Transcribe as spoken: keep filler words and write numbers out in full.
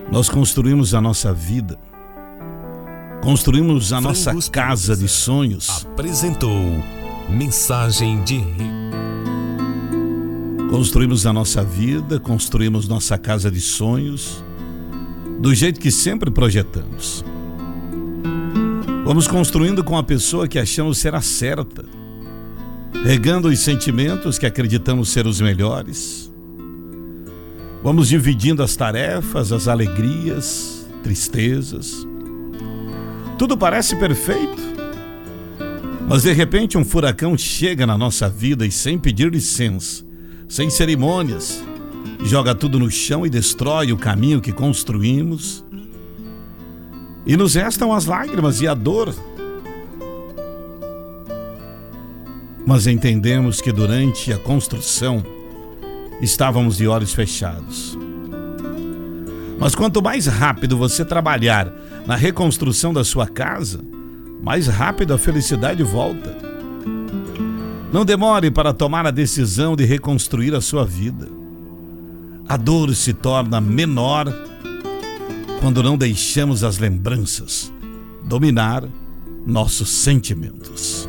Nós construímos a nossa vida, construímos a nossa Frangos casa de Pizza sonhos, apresentou Mensagem de construímos a nossa vida, construímos nossa casa de sonhos, do jeito que sempre projetamos. Vamos construindo com a pessoa que achamos ser a certa, regando os sentimentos que acreditamos ser os melhores. Vamos dividindo as tarefas, as alegrias, tristezas. Tudo parece perfeito, mas de repente um furacão chega na nossa vida e, sem pedir licença, sem cerimônias, joga tudo no chão e destrói o caminho que construímos. E nos restam as lágrimas e a dor. Mas entendemos que durante a construção estávamos de olhos fechados. Mas quanto mais rápido você trabalhar na reconstrução da sua casa, mais rápido a felicidade volta. Não demore para tomar a decisão de reconstruir a sua vida. A dor se torna menor quando não deixamos as lembranças dominar nossos sentimentos.